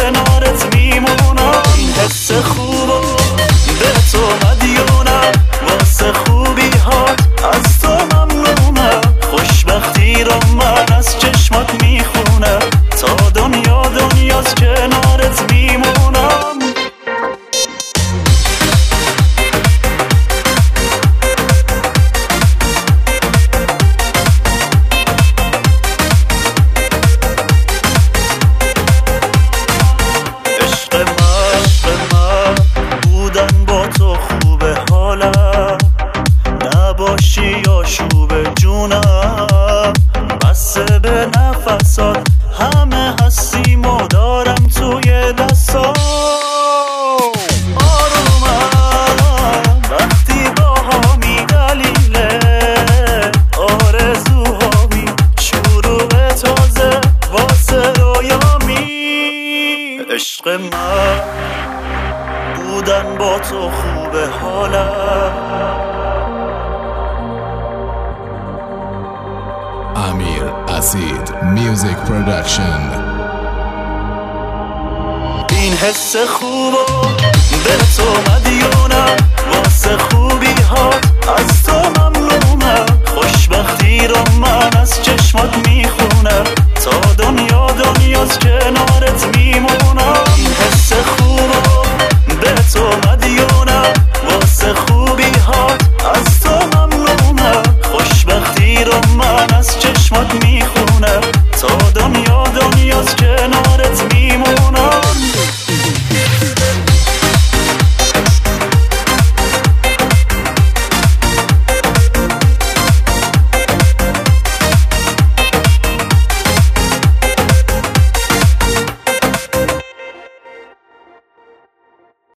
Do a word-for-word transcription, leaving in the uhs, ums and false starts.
کنارت میمونم. این حس خوبو به تو مدیونم، واسه خوبی هات از تو ممنونم. خوشبختی رو من از چشمات میخونم، تا دنیا دنیاست کنارت میمونم. عشق من عشق من بودن با تو خوبه حالم، نباشی آشوب جونم. بسته به نفسات همه هستیم و دارم توی دستام. آرومم وقتی با همی دلیله، آرزوهامی شروع تازه واسه رویامی. عشق من بودن با تو خوبه حالم. Amir Asid Music Production. این حس خوبو به تو مدیونم، واسه خوبی هات از تو ممنونم. خوشبختی رو من از چشمات میخونم، تا دنیا دنیاست کنارت میمونم. این